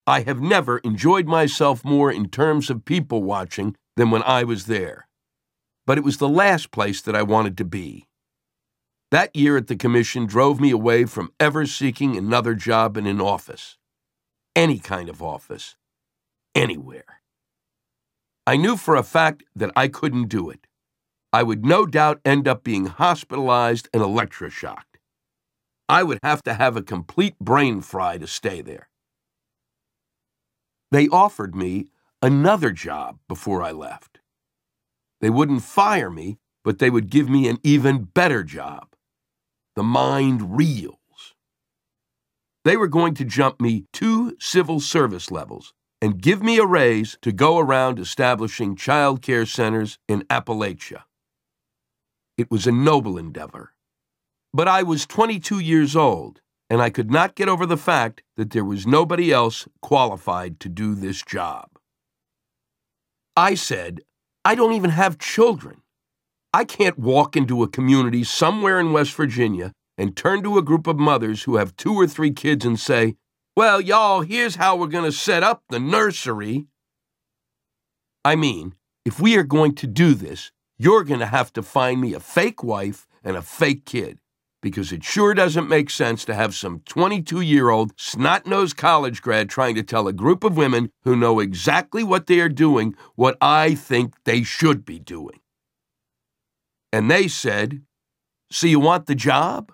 I have never enjoyed myself more in terms of people watching than when I was there. But it was the last place that I wanted to be. That year at the commission drove me away from ever seeking another job in an office. Any kind of office. Anywhere. I knew for a fact that I couldn't do it. I would no doubt end up being hospitalized and electroshocked. I would have to have a complete brain fry to stay there. They offered me another job before I left. They wouldn't fire me, but they would give me an even better job. The mind reels. They were going to jump me 2 civil service levels and give me a raise to go around establishing child care centers in Appalachia. It was a noble endeavor. But I was 22 years old, and I could not get over the fact that there was nobody else qualified to do this job. I said, I don't even have children. I can't walk into a community somewhere in West Virginia and turn to a group of mothers who have 2 or 3 kids and say, well, y'all, here's how we're going to set up the nursery. I mean, if we are going to do this, you're going to have to find me a fake wife and a fake kid, because it sure doesn't make sense to have some 22-year-old snot-nosed college grad trying to tell a group of women who know exactly what they are doing what I think they should be doing. And they said, so you want the job?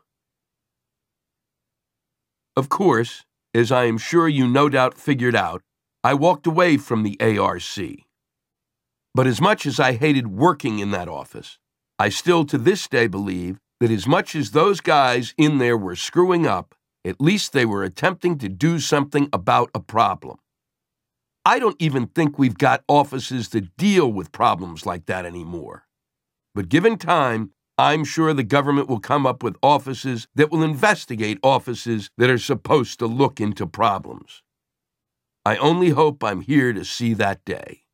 Of course, as I am sure you no doubt figured out, I walked away from the ARC. But as much as I hated working in that office, I still to this day believe that as much as those guys in there were screwing up, at least they were attempting to do something about a problem. I don't even think we've got offices that deal with problems like that anymore. But given time, I'm sure the government will come up with offices that will investigate offices that are supposed to look into problems. I only hope I'm here to see that day.